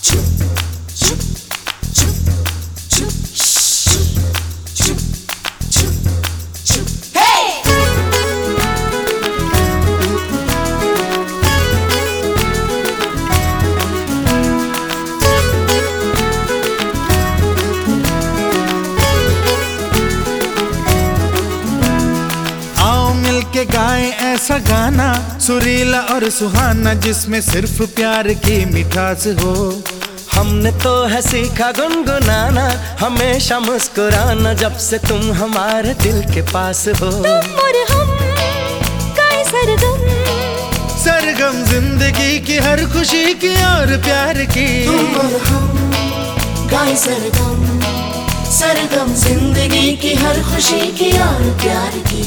के गाए ऐसा गाना सुरीला और सुहाना जिसमें सिर्फ प्यार की मिठास हो। हमने तो है सीखा गुनगुनाना, हमेशा मुस्कुराना, जब से तुम हमारे दिल के पास हो। तुम और हम गाए सरगम, सरगम जिंदगी की हर खुशी की और प्यार की। तुम और हम गाए सरगम, सरगम जिंदगी की हर खुशी की और प्यार की।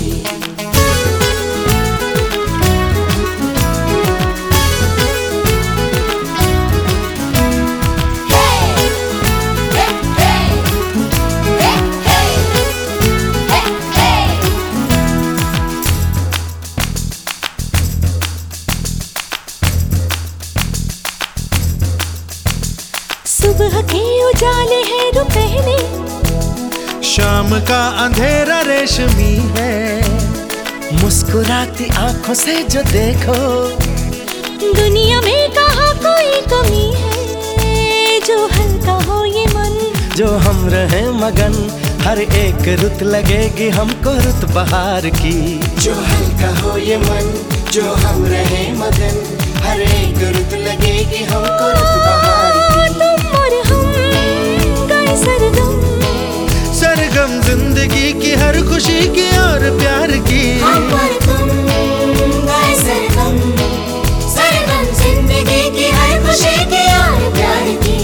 सुबह के उजाले हैं रुपहले, शाम का अंधेरा रेशमी है। मुस्कुराती आंखों से जो देखो, दुनिया में कहाँ कोई कमी है। जो हल्का हो ये मन, जो हम रहे मगन, हर एक रुत लगेगी हमको रुत बहार की। जो हल्का हो ये मन, जो हम रहे मगन, हर एक रुत लगेगी हमको रुत बहार की। तुम और हम गाए सरगम, सरगम जिंदगी की हर खुशी की और प्यार की। हम और तुम गाए सरगम, सरगम जिंदगी की हर खुशी की और प्यार की।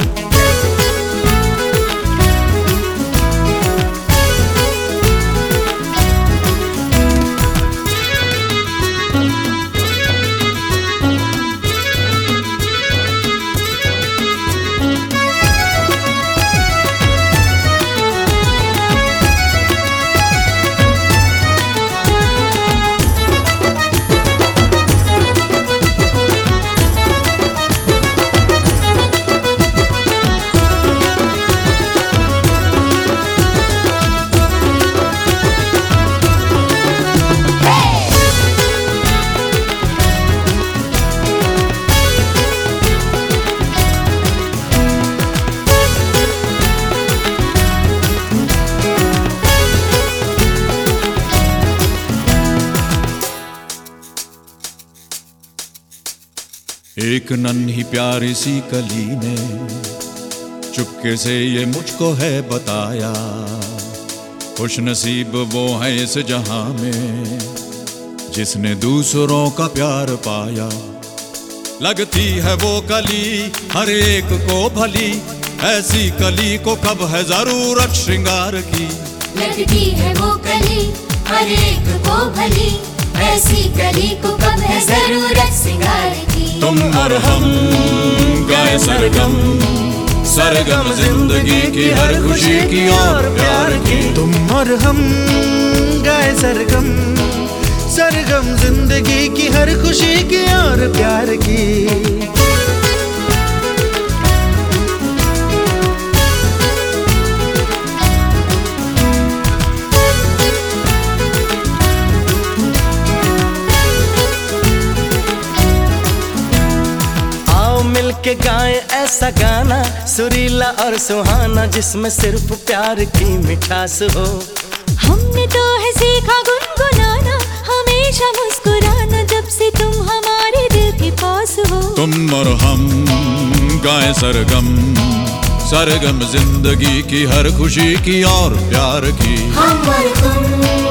एक नन्ही प्यारी सी कली ने चुपके से ये मुझको है बताया, खुश नसीब वो है इस जहां में जिसने दूसरों का प्यार पाया। लगती है वो कली हर एक को भली, ऐसी कली को कब है जरूरत श्रृंगार की। लगती है वो कली हर एक को भली, ऐसी कली को कब है जरूरत श्रृंगार की। तुम और हम गाए सरगम, सरगम जिंदगी की हर खुशी की और प्यार की। तुम और हम गाए सरगम, सरगम जिंदगी की हर खुशी की और प्यार की। के गाए ऐसा गाना सुरीला और सुहाना जिसमें सिर्फ प्यार की मिठास हो। हमने तो है सीखा गुनगुनाना, हमेशा मुस्कुराना, जब से तुम हमारे दिल के पास हो। तुम और हम गाए सरगम, सरगम जिंदगी की हर खुशी की और प्यार की। हम और तुम